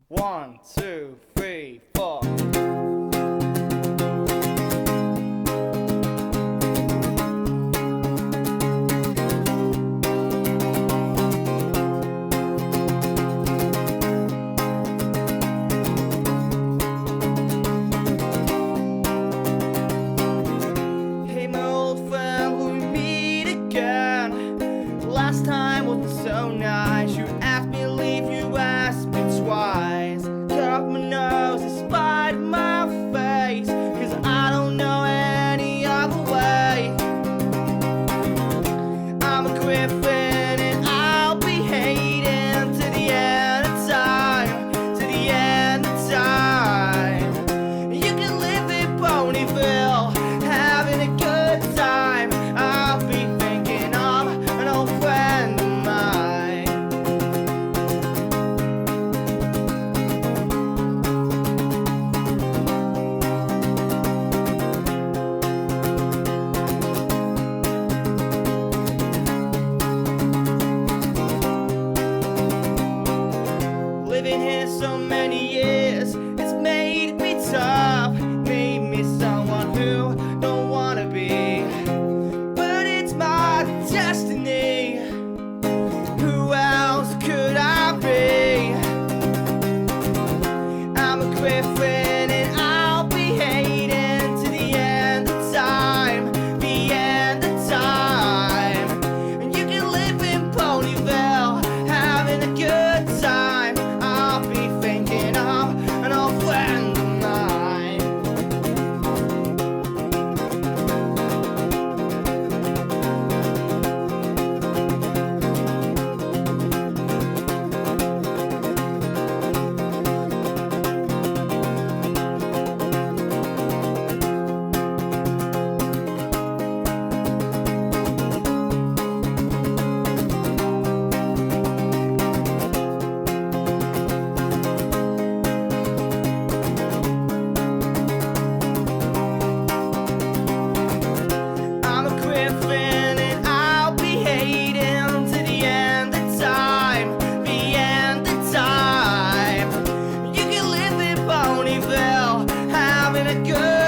One, two, three, four. Hey, my old friend, will we meet again? Last time wasn't so nice. You asked me to leave, you asked me twice. Cut off my nose in spite of my face, 'cause I don't know any other way. I'm a griffin and I'll be hating to the end of time, to the end of time. You can live in Ponyville, having a good time. I'll be thinking of an old friend of mine. Living here so many years, it's made me tough, made me someone who don't wanna be, but it's my destiny. Who else could I be? I'm a griffin and I'll be hating to the end of time, the end of time. And you can live in Ponyville, having a good time. I'll be thinking of an old friend of mine. I'm a griffin and I'll be hating to the end of time, the end of time. You can live in Ponyville, having a good